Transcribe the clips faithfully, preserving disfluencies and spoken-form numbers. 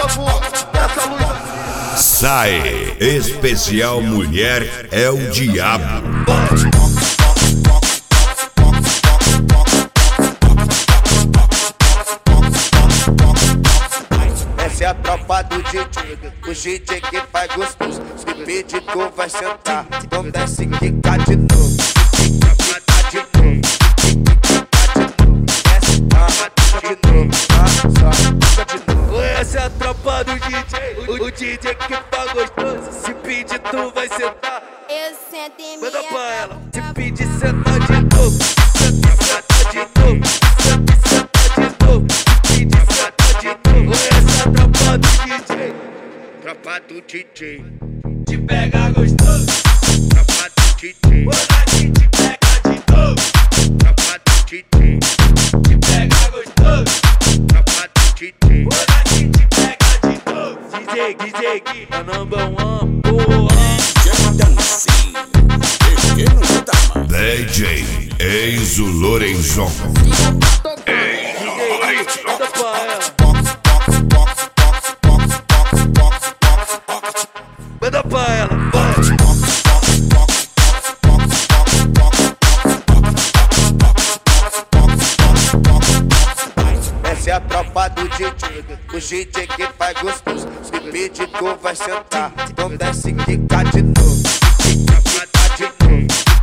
novo, essa luz. Sai, especial mulher é o diabo. Essa é a tropa do D J, o D J que faz gostoso. Se pedir tu vai sentar, então desce que cá de novo. Tá de novo, desce, tá de novo, tá só, de novo. Essa é a tropa do D J, o, o D J que faz gostoso. Se pedir tu vai sentar, Eu sento em minha manda pra ela. Se boca. pedir sentar de novo, senta, senta de novo, senta, senta de novo. Se pedir sentar de novo, essa é a tropa do D J. Tropa do D J, te pega gostoso. Tropa do D J, quando a gente pega de novo. Tropa do D J, te pega gostoso. Tropa do D J, quando a gente pega de novo. D J, D J, é number one, porra. D J Enzo Lorenzon. Manda pra ela. Manda pra ela. Essa é a tropa do D J, o D J que faz gostoso. Se pedir tu vai sentar, então desce que cá de novo. Tá de novo,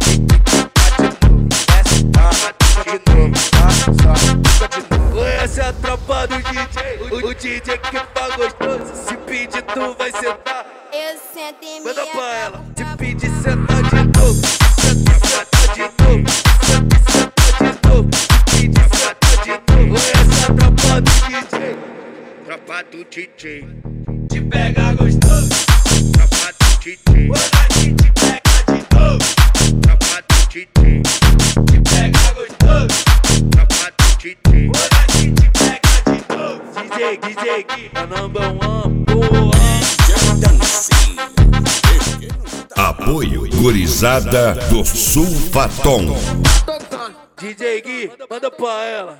desce, tá de novo, tá só, de novo. Essa é a tropa do D J, o, o D J que faz gostoso. Se pedir tu vai sentar, Eu sento em minha manda pra ela. Se boca. pedir sentar de novo, senta, senta de novo, senta, senta de novo. Se pedir sentar de novo, essa é a tropa do D J. Tropa do D J, te pega gostoso. Tropa do D J, quando a gente pega de novo. Tropa do D J, te pega gostoso. Tropa do D J, quando a gente pega de novo. D J, D J, é number one, porra. Apoio Gurizada do Sulfatom. D J Gui, manda pra ela.